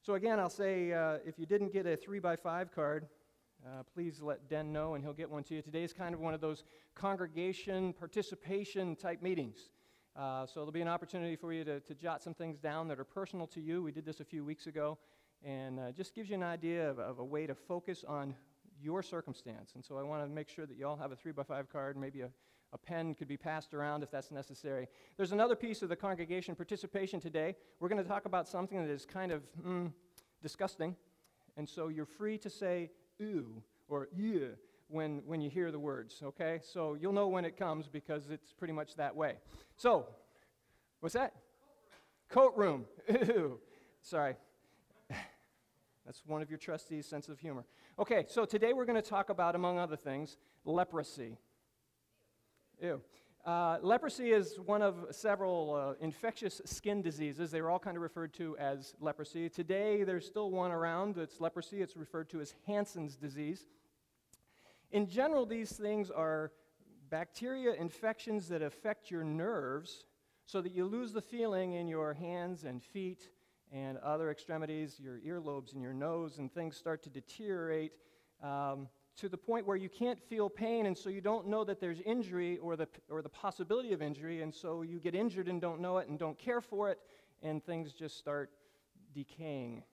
So again, I'll say, if you didn't get a 3x5 card, please let Den know and he'll get one to you. Today is kind of one of those congregation participation type meetings. So there'll be an opportunity for you to jot some things down that are personal to you. We did this a few weeks ago, and just gives you an idea of a way to focus on your circumstance. And so I want to make sure that you all have a 3x5 card. Maybe a pen could be passed around if that's necessary. There's another piece of the congregation participation today. We're going to talk about something that is kind of disgusting. And so you're free to say, ooh, or yeah, when you hear the words, okay? So you'll know when it comes because it's pretty much that way. So, what's that? Coat room. Ooh, sorry. That's one of your trustees' sense of humor. Okay, so today we're going to talk about, among other things, leprosy. Ew. Leprosy is one of several infectious skin diseases. They were all kind of referred to as leprosy. Today, there's still one around that's leprosy. It's referred to as Hansen's disease. In general, these things are bacteria infections that affect your nerves so that you lose the feeling in your hands and feet and other extremities, your earlobes and your nose, and things start to deteriorate to the point where you can't feel pain, and so you don't know that there's injury or the possibility of injury, and so you get injured and don't know it and don't care for it, and things just start decaying.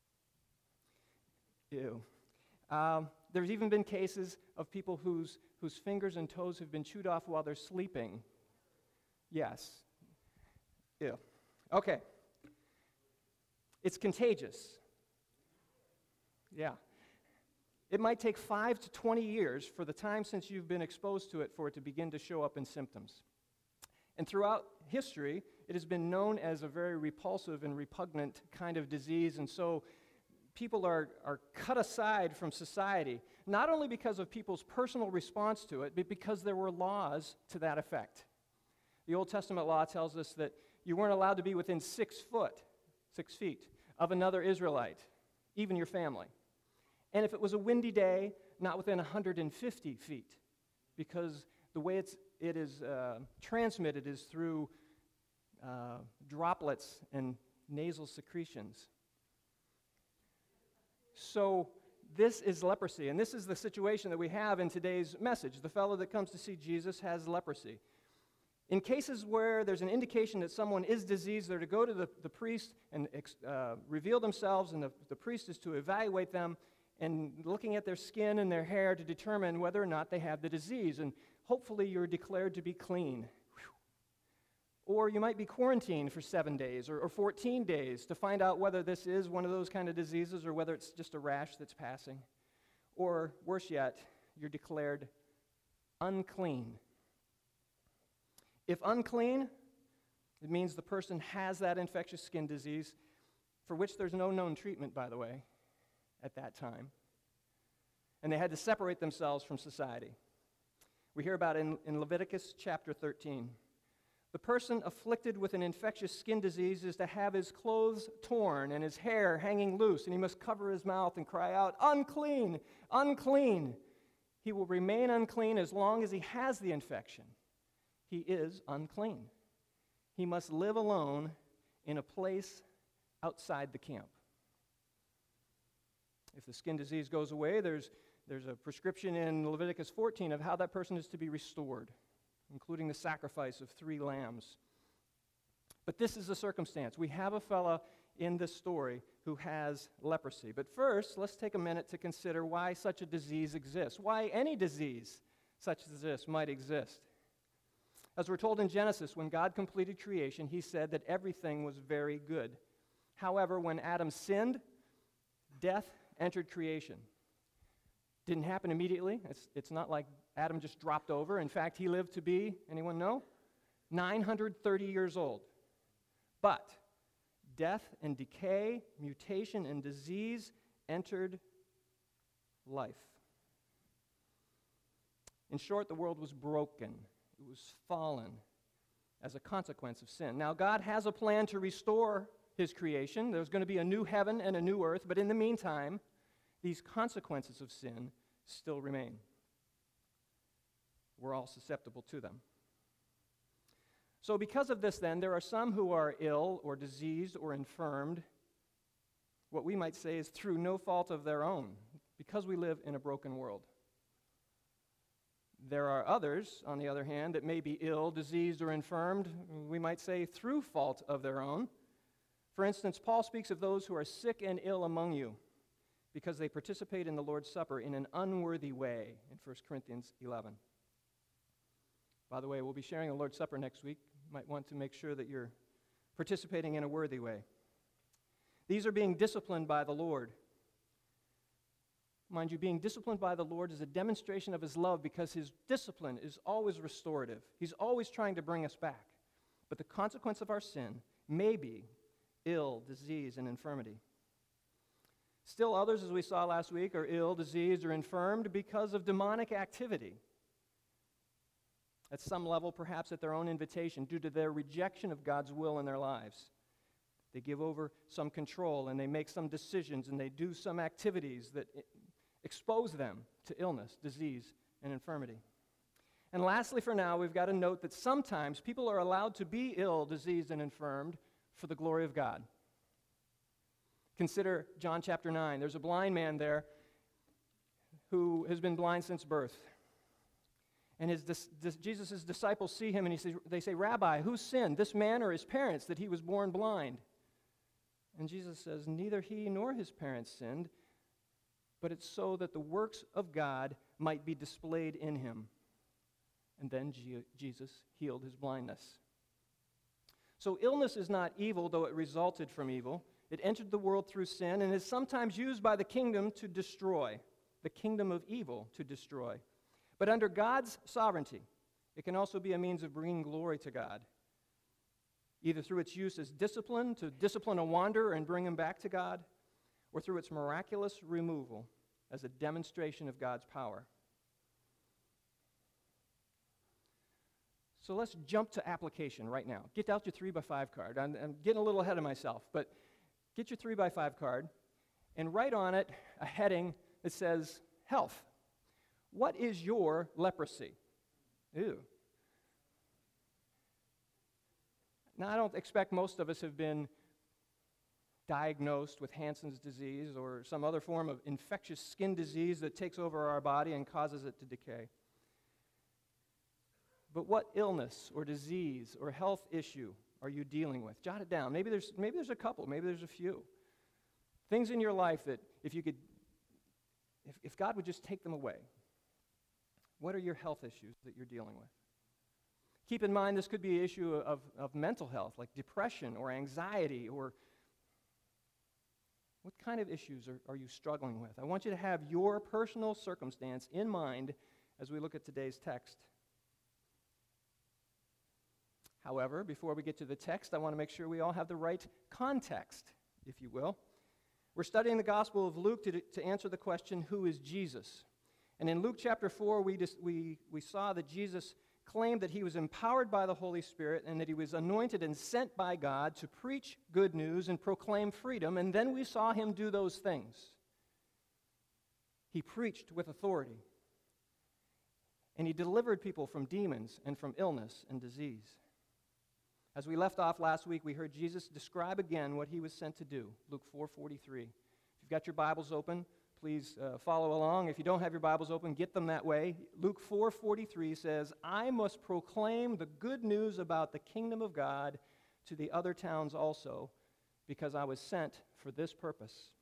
Ew. There's even been cases of people whose fingers and toes have been chewed off while they're sleeping. Yes. Ew. Okay. It's contagious. Yeah. It might take 5 to 20 years for the time since you've been exposed to it for it to begin to show up in symptoms. And throughout history, it has been known as a very repulsive and repugnant kind of disease, and so people are cut aside from society, not only because of people's personal response to it, but because there were laws to that effect. The Old Testament law tells us that you weren't allowed to be within 6 feet of another Israelite, even your family. And if it was a windy day, not within 150 feet, because the way it is transmitted is through droplets and nasal secretions. So this is leprosy, and this is the situation that we have in today's message. The fellow that comes to see Jesus has leprosy. In cases where there's an indication that someone is diseased, they're to go to the priest and reveal themselves, and the priest is to evaluate them and looking at their skin and their hair to determine whether or not they have the disease. And hopefully you're declared to be clean. Whew. Or you might be quarantined for 7 days or 14 days to find out whether this is one of those kind of diseases or whether it's just a rash that's passing. Or worse yet, you're declared unclean. If unclean, it means the person has that infectious skin disease, for which there's no known treatment, by the way, at that time. And they had to separate themselves from society. We hear about it in Leviticus chapter 13. The person afflicted with an infectious skin disease is to have his clothes torn and his hair hanging loose, and he must cover his mouth and cry out, "Unclean, unclean." He will remain unclean as long as he has the infection. He is unclean. He must live alone in a place outside the camp. If the skin disease goes away, there's a prescription in Leviticus 14 of how that person is to be restored, including the sacrifice of 3 lambs. But this is the circumstance. We have a fella in this story who has leprosy. But first, let's take a minute to consider why such a disease exists, why any disease such as this might exist. As we're told in Genesis, when God completed creation, he said that everything was very good. However, when Adam sinned, death entered creation. Didn't happen immediately. It's not like Adam just dropped over. In fact, he lived to be, anyone know? 930 years old. But death and decay, mutation and disease entered life. In short, the world was broken. It was fallen as a consequence of sin. Now, God has a plan to restore his creation. There's going to be a new heaven and a new earth, but in the meantime, these consequences of sin still remain. We're all susceptible to them. So because of this, then, there are some who are ill or diseased or infirmed what we might say is through no fault of their own, because we live in a broken world. There are others, on the other hand, that may be ill, diseased, or infirmed, we might say through fault of their own. For instance, Paul speaks of those who are sick and ill among you because they participate in the Lord's Supper in an unworthy way in 1 Corinthians 11. By the way, we'll be sharing the Lord's Supper next week. You might want to make sure that you're participating in a worthy way. These are being disciplined by the Lord. Mind you, being disciplined by the Lord is a demonstration of His love because His discipline is always restorative. He's always trying to bring us back. But the consequence of our sin may be ill, disease, and infirmity. Still others, as we saw last week, are ill, diseased, or infirmed because of demonic activity. At some level, perhaps at their own invitation, due to their rejection of God's will in their lives. They give over some control, and they make some decisions, and they do some activities that expose them to illness, disease, and infirmity. And lastly, for now, we've got to note that sometimes people are allowed to be ill, diseased, and infirmed for the glory of God. Consider John chapter 9. There's a blind man there who has been blind since birth. And Jesus' disciples see him, and they say, "Rabbi, who sinned, this man or his parents, that he was born blind?" And Jesus says, "Neither he nor his parents sinned, but it's so that the works of God might be displayed in him." And then Jesus healed his blindness. So illness is not evil, though it resulted from evil. It entered the world through sin and is sometimes used by the kingdom to destroy, the kingdom of evil to destroy. But under God's sovereignty, it can also be a means of bringing glory to God, either through its use as discipline, to discipline a wanderer and bring him back to God, or through its miraculous removal as a demonstration of God's power. So let's jump to application right now. Get out your 3x5 card. I'm getting a little ahead of myself, but get your 3x5 card and write on it a heading that says health. What is your leprosy? Ew. Now, I don't expect most of us have been diagnosed with Hansen's disease or some other form of infectious skin disease that takes over our body and causes it to decay. But what illness or disease or health issue are you dealing with? Jot it down. Maybe there's a couple, maybe there's a few. Things in your life that if God would just take them away, what are your health issues that you're dealing with? Keep in mind this could be an issue of mental health, like depression or anxiety, or what kind of issues are you struggling with? I want you to have your personal circumstance in mind as we look at today's text. However, before we get to the text, I want to make sure we all have the right context, if you will. We're studying the Gospel of Luke to answer the question, who is Jesus? And in Luke chapter 4, we saw that Jesus claimed that he was empowered by the Holy Spirit and that he was anointed and sent by God to preach good news and proclaim freedom, and then we saw him do those things. He preached with authority, and he delivered people from demons and from illness and disease. As we left off last week, we heard Jesus describe again what he was sent to do, Luke 4:43. If you've got your Bibles open, please follow along. If you don't have your Bibles open, get them that way. Luke 4:43 says, "I must proclaim the good news about the kingdom of God to the other towns also, because I was sent for this purpose."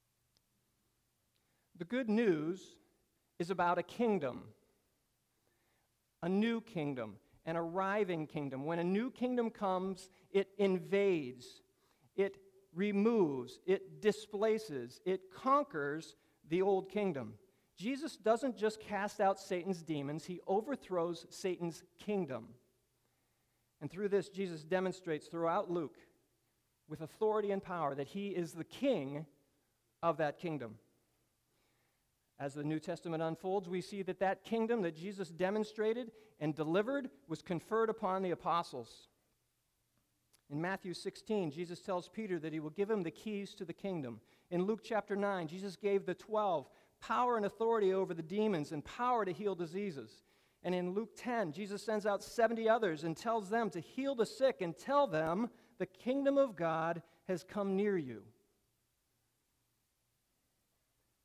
The good news is about a kingdom, a new kingdom, an arriving kingdom. When a new kingdom comes, it invades, it removes, it displaces, it conquers the old kingdom. Jesus doesn't just cast out Satan's demons, he overthrows Satan's kingdom. And through this, Jesus demonstrates throughout Luke, with authority and power, that he is the king of that kingdom. As the New Testament unfolds, we see that that kingdom that Jesus demonstrated and delivered was conferred upon the apostles. In Matthew 16, Jesus tells Peter that he will give him the keys to the kingdom. In Luke chapter 9, Jesus gave the 12 power and authority over the demons and power to heal diseases. And in Luke 10, Jesus sends out 70 others and tells them to heal the sick and tell them the kingdom of God has come near you.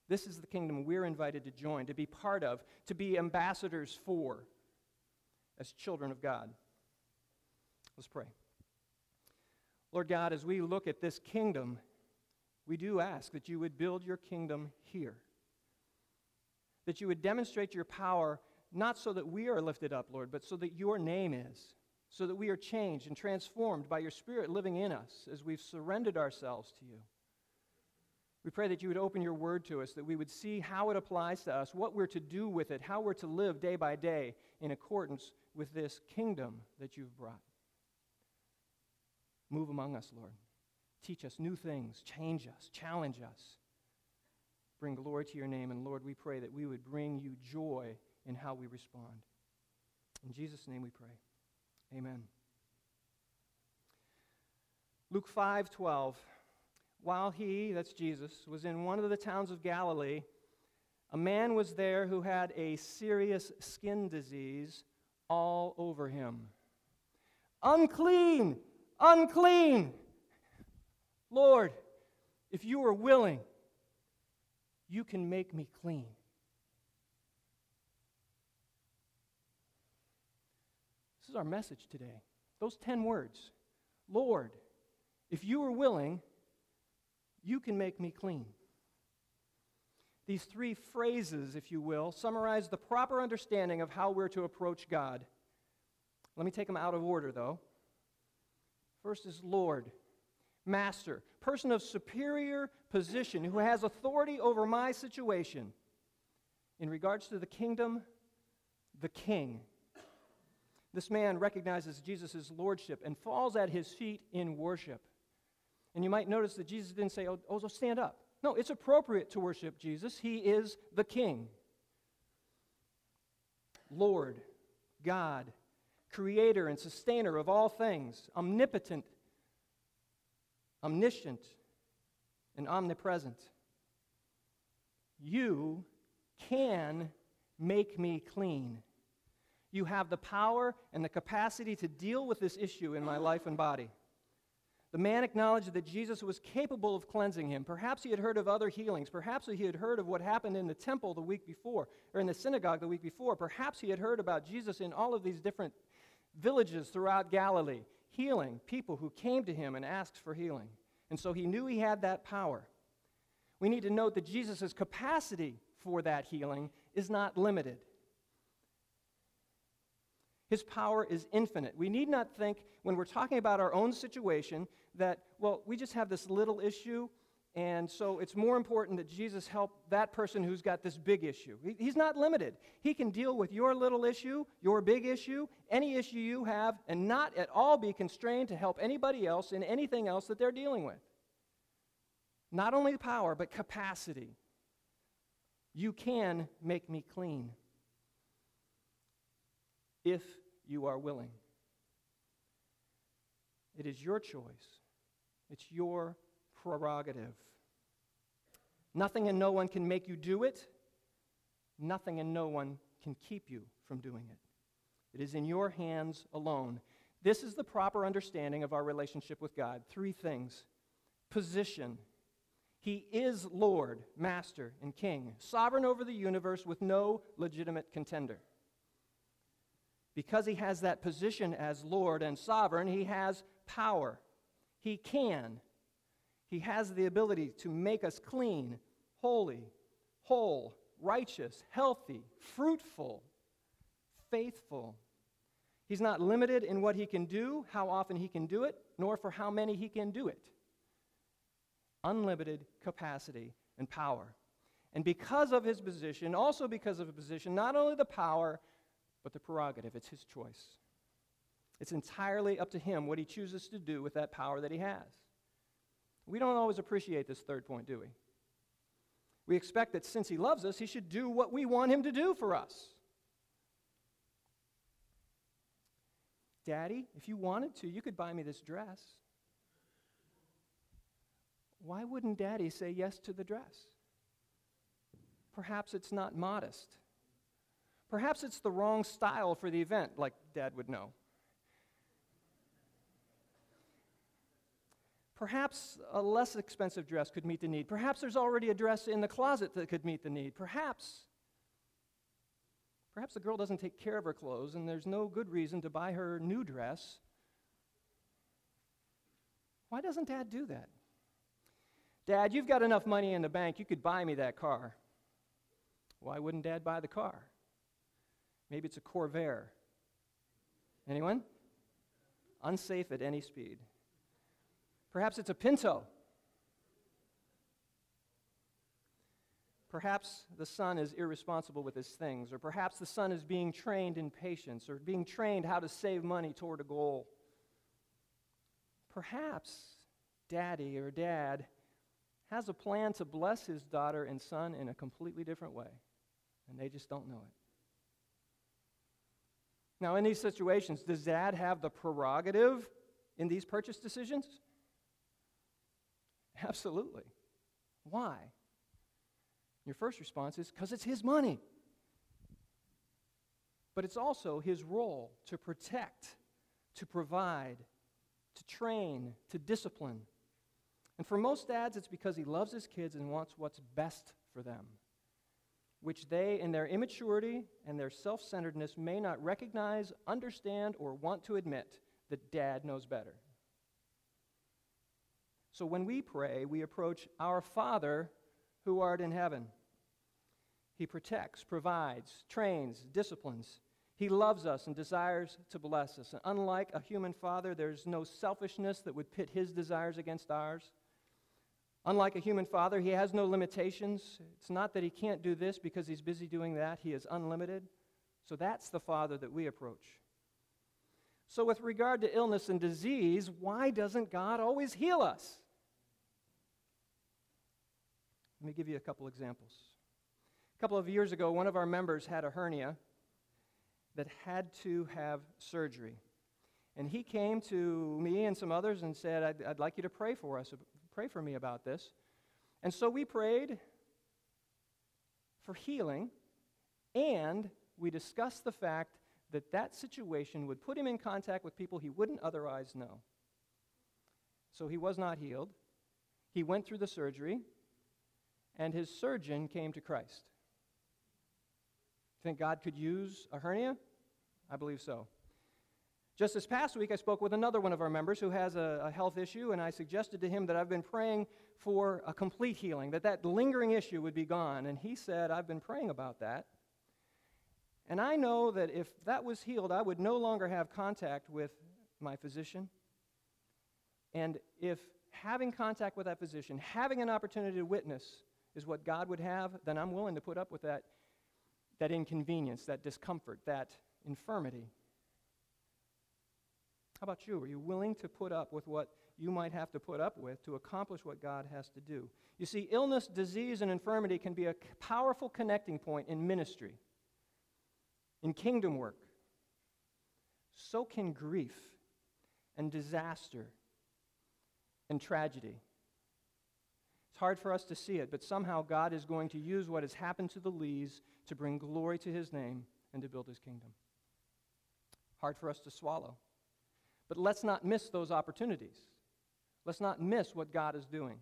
This is the kingdom we're invited to join, to be part of, to be ambassadors for, as children of God. Let's pray. Lord God, as we look at this kingdom, we do ask that you would build your kingdom here, that you would demonstrate your power, not so that we are lifted up, Lord, but so that your name is, so that we are changed and transformed by your Spirit living in us as we've surrendered ourselves to you. We pray that you would open your word to us, that we would see how it applies to us, what we're to do with it, how we're to live day by day in accordance with this kingdom that you've brought. Move among us, Lord. Teach us new things, change us, challenge us. Bring glory to your name, and Lord, we pray that we would bring you joy in how we respond. In Jesus' name we pray. Amen. Luke 5:12. While he, that's Jesus, was in one of the towns of Galilee, a man was there who had a serious skin disease all over him. Unclean! Unclean! Lord, if you are willing, you can make me clean. This is our message today. Those 10 words. Lord, if you are willing, you can make me clean. These 3 phrases, if you will, summarize the proper understanding of how we're to approach God. Let me take them out of order, though. First is Lord, Master, person of superior position who has authority over my situation. In regards to the kingdom, the King. This man recognizes Jesus' lordship and falls at his feet in worship. And you might notice that Jesus didn't say, oh, so stand up. No, it's appropriate to worship Jesus. He is the King. Lord, God, creator and sustainer of all things, omnipotent, omniscient, and omnipresent. You can make me clean. You have the power and the capacity to deal with this issue in my life and body. The man acknowledged that Jesus was capable of cleansing him. Perhaps he had heard of other healings. Perhaps he had heard of what happened in the temple the week before, or in the synagogue the week before. Perhaps he had heard about Jesus in all of these different villages throughout Galilee, healing people who came to him and asked for healing. And so he knew he had that power. We need to note that Jesus' capacity for that healing is not limited. His power is infinite. We need not think, when we're talking about our own situation, that, well, we just have this little issue, and so it's more important that Jesus help that person who's got this big issue. He's not limited. He can deal with your little issue, your big issue, any issue you have, and not at all be constrained to help anybody else in anything else that they're dealing with. Not only power, but capacity. You can make me clean if you are willing. It is your choice. It's your prerogative. Nothing and no one can make you do it. Nothing and no one can keep you from doing it. It is in your hands alone. This is the proper understanding of our relationship with God. 3 things. Position. He is Lord, Master, and King, sovereign over the universe with no legitimate contender. Because he has that position as Lord and sovereign, he has power. He can. He has the ability to make us clean, holy, whole, righteous, healthy, fruitful, faithful. He's not limited in what he can do, how often he can do it, nor for how many he can do it. Unlimited capacity and power. And because of his position, also because of his position, not only the power, but the prerogative. It's his choice. It's entirely up to him what he chooses to do with that power that he has. We don't always appreciate this 3rd point, do we? We expect that since he loves us, he should do what we want him to do for us. Daddy, if you wanted to, you could buy me this dress. Why wouldn't Daddy say yes to the dress? Perhaps it's not modest. Perhaps it's the wrong style for the event, like Dad would know. Perhaps a less expensive dress could meet the need. Perhaps there's already a dress in the closet that could meet the need. Perhaps the girl doesn't take care of her clothes and there's no good reason to buy her new dress. Why doesn't Dad do that? Dad, you've got enough money in the bank, you could buy me that car. Why wouldn't Dad buy the car? Maybe it's a Corvair. Anyone? Unsafe at any speed. Perhaps it's a Pinto. Perhaps the son is irresponsible with his things, or perhaps the son is being trained in patience, or being trained how to save money toward a goal. Perhaps Daddy or Dad has a plan to bless his daughter and son in a completely different way, and they just don't know it. Now, in these situations, does Dad have the prerogative in these purchase decisions? Absolutely. Why? Your first response is because it's his money. But it's also his role to protect, to provide, to train, to discipline. And for most dads, it's because he loves his kids and wants what's best for them, which they, in their immaturity and their self-centeredness, may not recognize, understand, or want to admit that Dad knows better. So when we pray, we approach our Father who art in heaven. He protects, provides, trains, disciplines. He loves us and desires to bless us. And unlike a human father, there's no selfishness that would pit his desires against ours. Unlike a human father, he has no limitations. It's not that he can't do this because he's busy doing that. He is unlimited. So that's the Father that we approach. So with regard to illness and disease, why doesn't God always heal us? Let me give you a couple examples. A couple of years ago, one of our members had a hernia that had to have surgery. And he came to me and some others and said, I'd like you to pray for us, pray for me about this. And so we prayed for healing, and we discussed the fact that that situation would put him in contact with people he wouldn't otherwise know. So he was not healed. He went through the surgery, and his surgeon came to Christ. Think God could use a hernia? I believe so. Just this past week, I spoke with another one of our members who has a health issue, and I suggested to him that I've been praying for a complete healing, that lingering issue would be gone. And he said, I've been praying about that. And I know that if that was healed, I would no longer have contact with my physician. And if having contact with that physician, having an opportunity to witness is what God would have, then I'm willing to put up with that inconvenience, that discomfort, that infirmity. How about you? Are you willing to put up with what you might have to put up with to accomplish what God has to do? You see, illness, disease, and infirmity can be a powerful connecting point in ministry, in kingdom work. So can grief and disaster and tragedy. It's hard for us to see it, but somehow God is going to use what has happened to the Lees to bring glory to his name and to build his kingdom. Hard for us to swallow. But let's not miss those opportunities. Let's not miss what God is doing.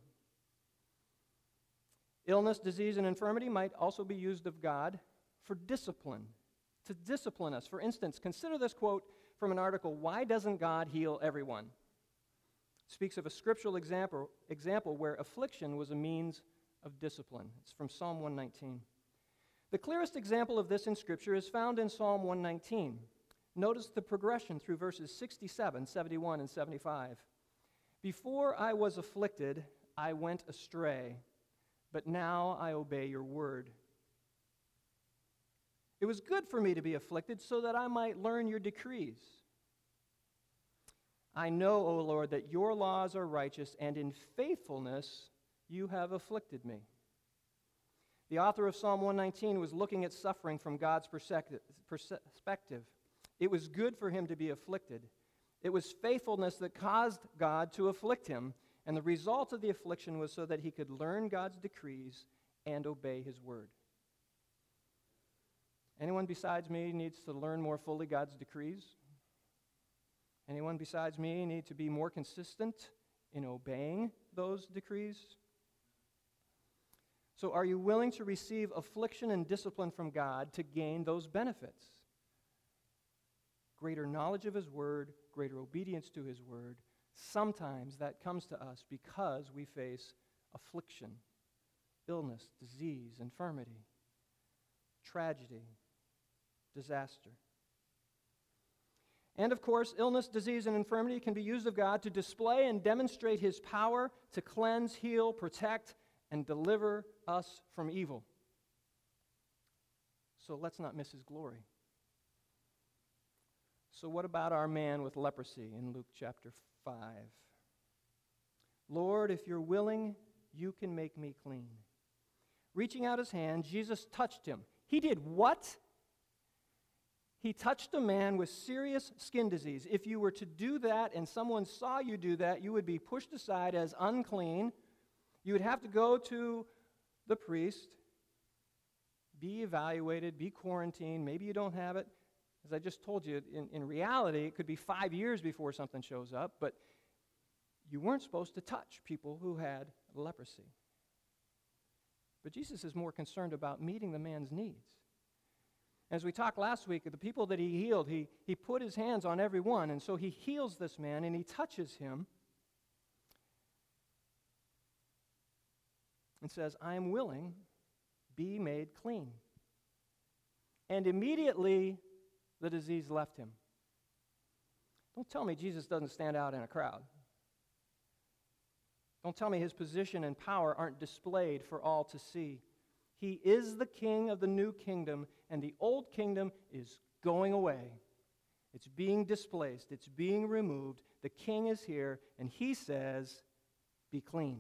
Illness, disease, and infirmity might also be used of God for discipline, to discipline us. For instance, consider this quote from an article, Why Doesn't God Heal Everyone? It speaks of a scriptural example where affliction was a means of discipline. It's from Psalm 119. The clearest example of this in Scripture is found in Psalm 119. Notice the progression through verses 67, 71, and 75. Before I was afflicted, I went astray, but now I obey your word. It was good for me to be afflicted so that I might learn your decrees. I know, O Lord, that your laws are righteous, and in faithfulness you have afflicted me. The author of Psalm 119 was looking at suffering from God's perspective. It was good for him to be afflicted. It was faithfulness that caused God to afflict him, and the result of the affliction was so that he could learn God's decrees and obey his word. Anyone besides me needs to learn more fully God's decrees? Anyone besides me need to be more consistent in obeying those decrees? So are you willing to receive affliction and discipline from God to gain those benefits? Greater knowledge of His Word, greater obedience to His Word. Sometimes that comes to us because we face affliction, illness, disease, infirmity, tragedy, disaster. And of course, illness, disease, and infirmity can be used of God to display and demonstrate His power to cleanse, heal, protect, and deliver us from evil. So let's not miss His glory. So what about our man with leprosy in Luke chapter 5? Lord, if you're willing, you can make me clean. Reaching out His hand, Jesus touched him. He did what? He touched a man with serious skin disease. If you were to do that and someone saw you do that, you would be pushed aside as unclean. You would have to go to the priest, be evaluated, be quarantined. Maybe you don't have it. As I just told you, in reality, it could be 5 years before something shows up, but you weren't supposed to touch people who had leprosy. But Jesus is more concerned about meeting the man's needs. As we talked last week, the people that He healed, he put His hands on every one, and so He heals this man and He touches him and says, I am willing, be made clean. And immediately the disease left him. Don't tell me Jesus doesn't stand out in a crowd. Don't tell me His position and power aren't displayed for all to see. He is the King of the new kingdom, and the old kingdom is going away. It's being displaced. It's being removed. The King is here, and He says, be clean.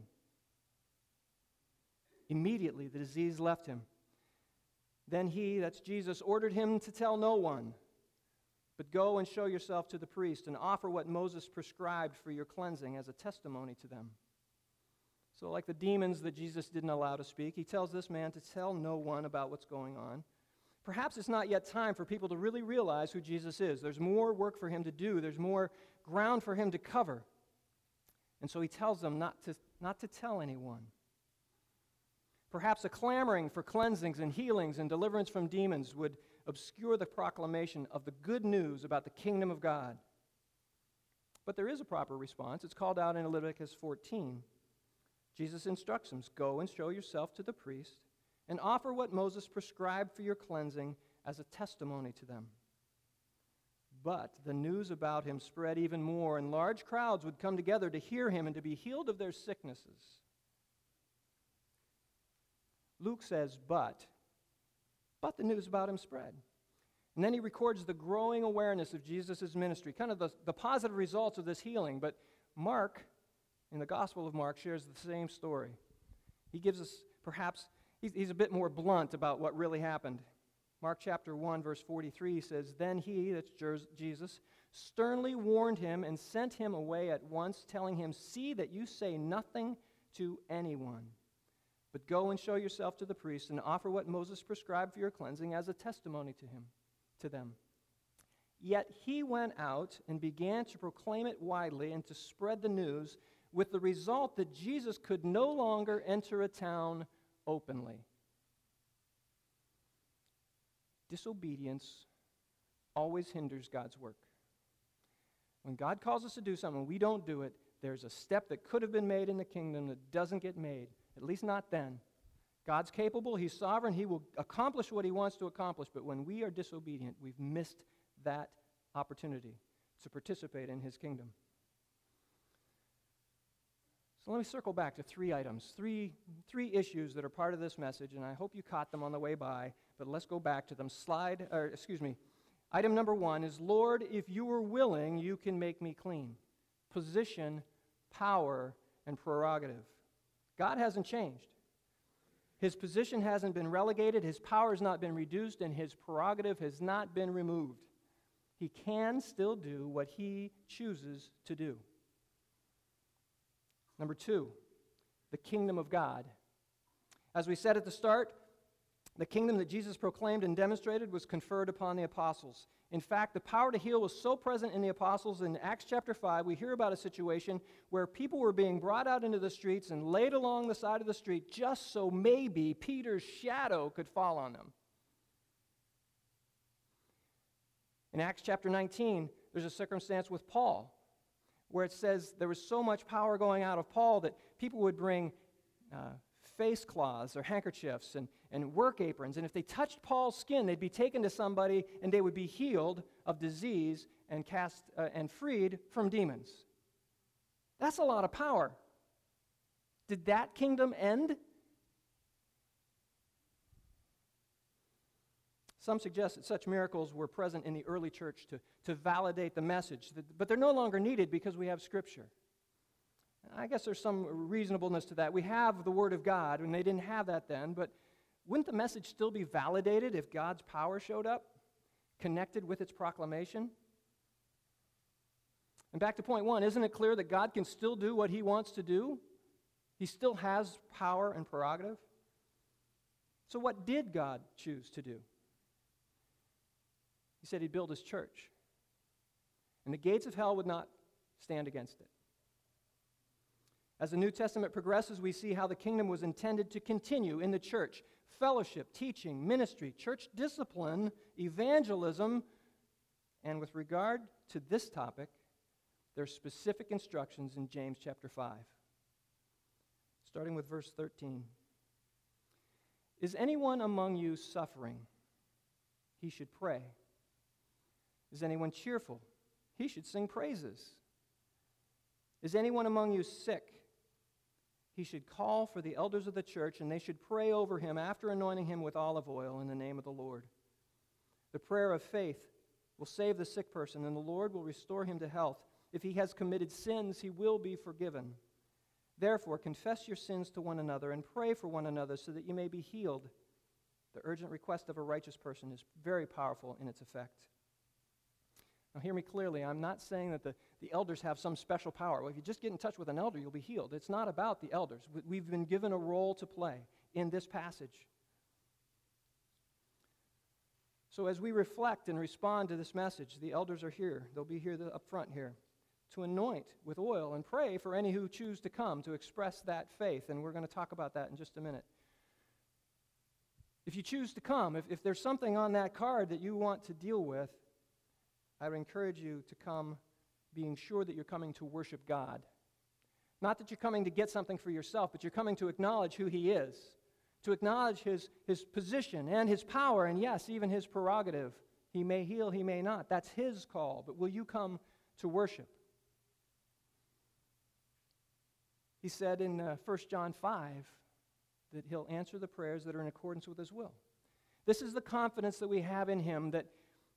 Immediately the disease left him. Then He, that's Jesus, ordered him to tell no one, but go and show yourself to the priest and offer what Moses prescribed for your cleansing as a testimony to them. So like the demons that Jesus didn't allow to speak, He tells this man to tell no one about what's going on. Perhaps it's not yet time for people to really realize who Jesus is. There's more work for Him to do. There's more ground for Him to cover. And so He tells them not to tell anyone. Perhaps a clamoring for cleansings and healings and deliverance from demons would obscure the proclamation of the good news about the kingdom of God. But there is a proper response. It's called out in Leviticus 14. Jesus instructs them, go and show yourself to the priest and offer what Moses prescribed for your cleansing as a testimony to them. But the news about Him spread even more, and large crowds would come together to hear Him and to be healed of their sicknesses. Luke says, but the news about Him spread. And then he records the growing awareness of Jesus' ministry, kind of the positive results of this healing. But Mark, in the Gospel of Mark, shares the same story. He gives us, perhaps, he's a bit more blunt about what really happened. Mark chapter 1, verse 43 says, then He, that's Jesus, sternly warned him and sent him away at once, telling him, see that you say nothing to anyone, but go and show yourself to the priest and offer what Moses prescribed for your cleansing as a testimony to them. Yet he went out and began to proclaim it widely and to spread the news, with the result that Jesus could no longer enter a town openly. Disobedience always hinders God's work. When God calls us to do something and we don't do it, there's a step that could have been made in the kingdom that doesn't get made, at least not then. God's capable, He's sovereign, He will accomplish what He wants to accomplish, but when we are disobedient, we've missed that opportunity to participate in His kingdom. So let me circle back to three items, three issues that are part of this message, and I hope you caught them on the way by, but let's go back to them. Item number 1 is, Lord, if you were willing, you can make me clean. Position, power, and prerogative. God hasn't changed. His position hasn't been relegated, His power has not been reduced, and His prerogative has not been removed. He can still do what He chooses to do. Number 2, the kingdom of God. As we said at the start, The kingdom that Jesus proclaimed and demonstrated was conferred upon the apostles. In fact, the power to heal was so present in the apostles. In Acts chapter 5, we hear about a situation where people were being brought out into the streets and laid along the side of the street just so maybe Peter's shadow could fall on them. In Acts chapter 19, there's a circumstance with Paul where it says there was so much power going out of Paul that people would bring face cloths or handkerchiefs and work aprons, and if they touched Paul's skin, they'd be taken to somebody and they would be healed of disease and and freed from demons. That's a lot of power. Did that kingdom end? Some suggest that such miracles were present in the early church to validate the message, but they're no longer needed because we have Scripture. I guess there's some reasonableness to that. We have the Word of God, and they didn't have that then, but wouldn't the message still be validated if God's power showed up, connected with its proclamation? And back to point one, isn't it clear that God can still do what He wants to do? He still has power and prerogative. So what did God choose to do? He said He'd build His church, and the gates of hell would not stand against it. As the New Testament progresses, we see how the kingdom was intended to continue in the church. Fellowship, teaching, ministry, church discipline, evangelism, and with regard to this topic, there are specific instructions in James chapter 5. Starting with verse 13. Is anyone among you suffering? He should pray. Is anyone cheerful? He should sing praises. Is anyone among you sick? He should call for the elders of the church, and they should pray over him after anointing him with olive oil in the name of the Lord. The prayer of faith will save the sick person, and the Lord will restore him to health. If he has committed sins, he will be forgiven. Therefore, confess your sins to one another and pray for one another so that you may be healed. The urgent request of a righteous person is very powerful in its effect. Now, hear me clearly. I'm not saying that the elders have some special power. Well, if you just get in touch with an elder, you'll be healed. It's not about the elders. We've been given a role to play in this passage. So as we reflect and respond to this message, the elders are here. They'll be here up front here to anoint with oil and pray for any who choose to come to express that faith. And we're going to talk about that in just a minute. If you choose to come, if there's something on that card that you want to deal with, I would encourage you to come being sure that you're coming to worship God. Not that you're coming to get something for yourself, but you're coming to acknowledge who He is, to acknowledge His position and His power, and yes, even His prerogative. He may heal, He may not. That's His call, but will you come to worship? He said in 1 John 5 that He'll answer the prayers that are in accordance with His will. This is the confidence that we have in Him that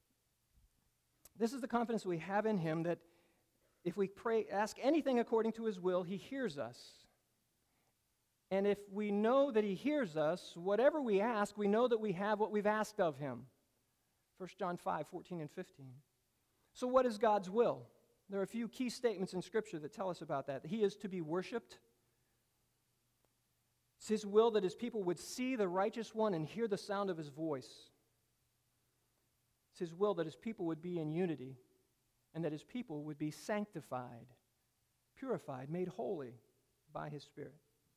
if we pray, ask anything according to His will, He hears us. And if we know that He hears us, whatever we ask, we know that we have what we've asked of Him. 1 John 5, 14 and 15. So what is God's will? There are a few key statements in Scripture that tell us about that. He is to be worshiped. It's His will that His people would see the righteous one and hear the sound of His voice. It's His will that His people would be in unity and that His people would be sanctified, purified, made holy by His Spirit.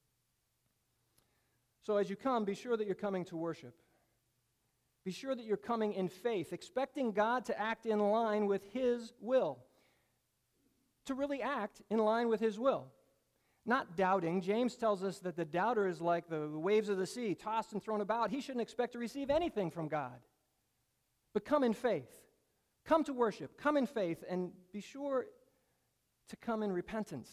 So as you come, be sure that you're coming to worship. Be sure that you're coming in faith, expecting God to act in line with His will. To really act in line with His will. Not doubting. James tells us that the doubter is like the waves of the sea, tossed and thrown about. He shouldn't expect to receive anything from God. But come in faith. Come to worship. Come in faith, and be sure to come in repentance.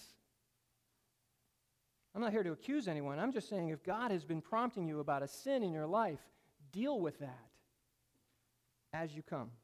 I'm not here to accuse anyone. I'm just saying if God has been prompting you about a sin in your life, deal with that as you come.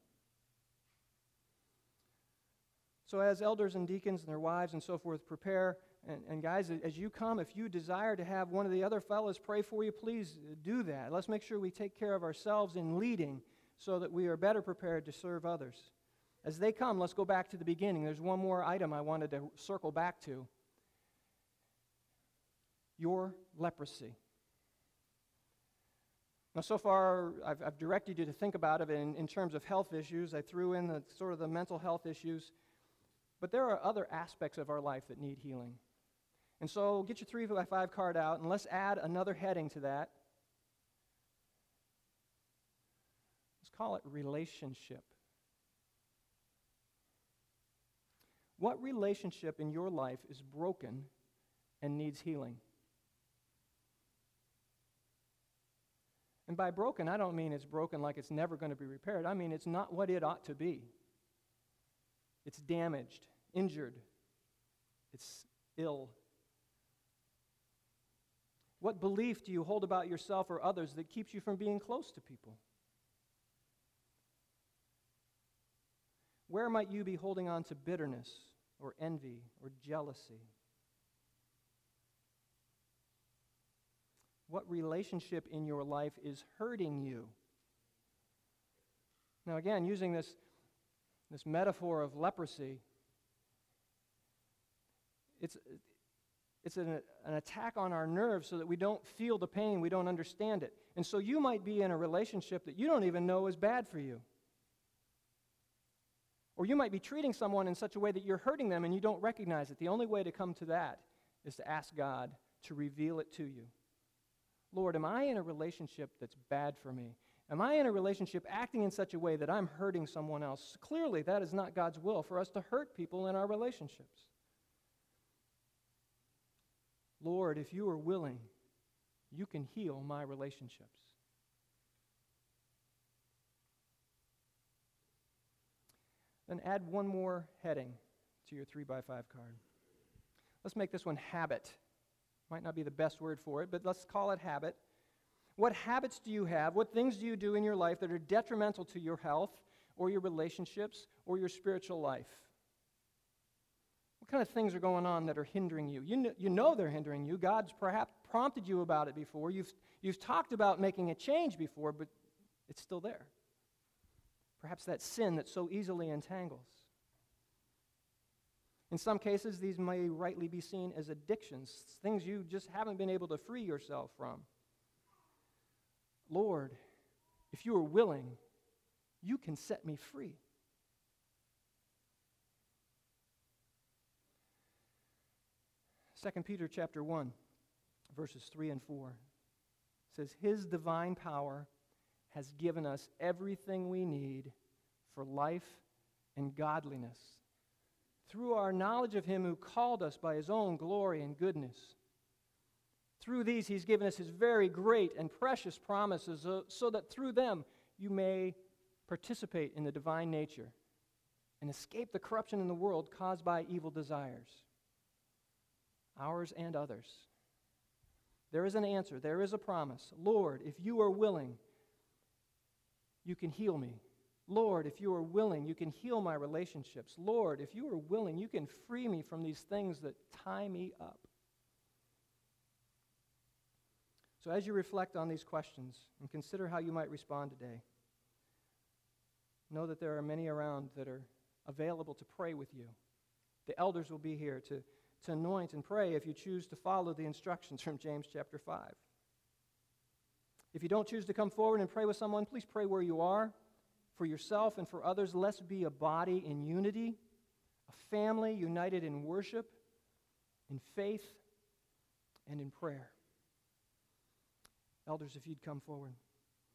So as elders and deacons and their wives and so forth prepare, and guys, as you come, if you desire to have one of the other fellows pray for you, please do that. Let's make sure we take care of ourselves in leading so that we are better prepared to serve others. As they come, let's go back to the beginning. There's one more item I wanted to circle back to. Your leprosy. Now, so far, I've directed you to think about it in terms of health issues. I threw in the mental health issues. But there are other aspects of our life that need healing. And so get your 3x5 card out, and let's add another heading to that. Let's call it relationship. What relationship in your life is broken and needs healing? And by broken, I don't mean it's broken like it's never going to be repaired. I mean it's not what it ought to be. It's damaged, injured, it's ill. What belief do you hold about yourself or others that keeps you from being close to people? Where might you be holding on to bitterness or envy or jealousy? What relationship in your life is hurting you? Now again, using this metaphor of leprosy, it's an attack on our nerves so that we don't feel the pain, we don't understand it. And so you might be in a relationship that you don't even know is bad for you. Or you might be treating someone in such a way that you're hurting them and you don't recognize it. The only way to come to that is to ask God to reveal it to you. Lord, am I in a relationship that's bad for me? Am I in a relationship acting in such a way that I'm hurting someone else? Clearly, that is not God's will for us to hurt people in our relationships. Lord, if you are willing, you can heal my relationships. Then add one more heading to your 3x5 card. Let's make this one habit. Might not be the best word for it, but let's call it habit. What habits do you have? What things do you do in your life that are detrimental to your health or your relationships or your spiritual life? What kind of things are going on that are hindering you? You know they're hindering you. God's perhaps prompted you about it before. You've talked about making a change before, but it's still there. Perhaps that sin that so easily entangles. In some cases, these may rightly be seen as addictions, things you just haven't been able to free yourself from. Lord, if you are willing, you can set me free. Second Peter chapter 1, verses 3 and 4 says, His divine power has given us everything we need for life and godliness through our knowledge of Him who called us by His own glory and goodness. Through these, He's given us His very great and precious promises so that through them you may participate in the divine nature and escape the corruption in the world caused by evil desires, ours and others. There is an answer. There is a promise. Lord, if you are willing, you can heal me. Lord, if you are willing, you can heal my relationships. Lord, if you are willing, you can free me from these things that tie me up. So as you reflect on these questions and consider how you might respond today, know that there are many around that are available to pray with you. The elders will be here to anoint and pray if you choose to follow the instructions from James chapter 5. If you don't choose to come forward and pray with someone, please pray where you are, for yourself and for others. Let's be a body in unity, a family united in worship, in faith, and in prayer. Elders, if you'd come forward.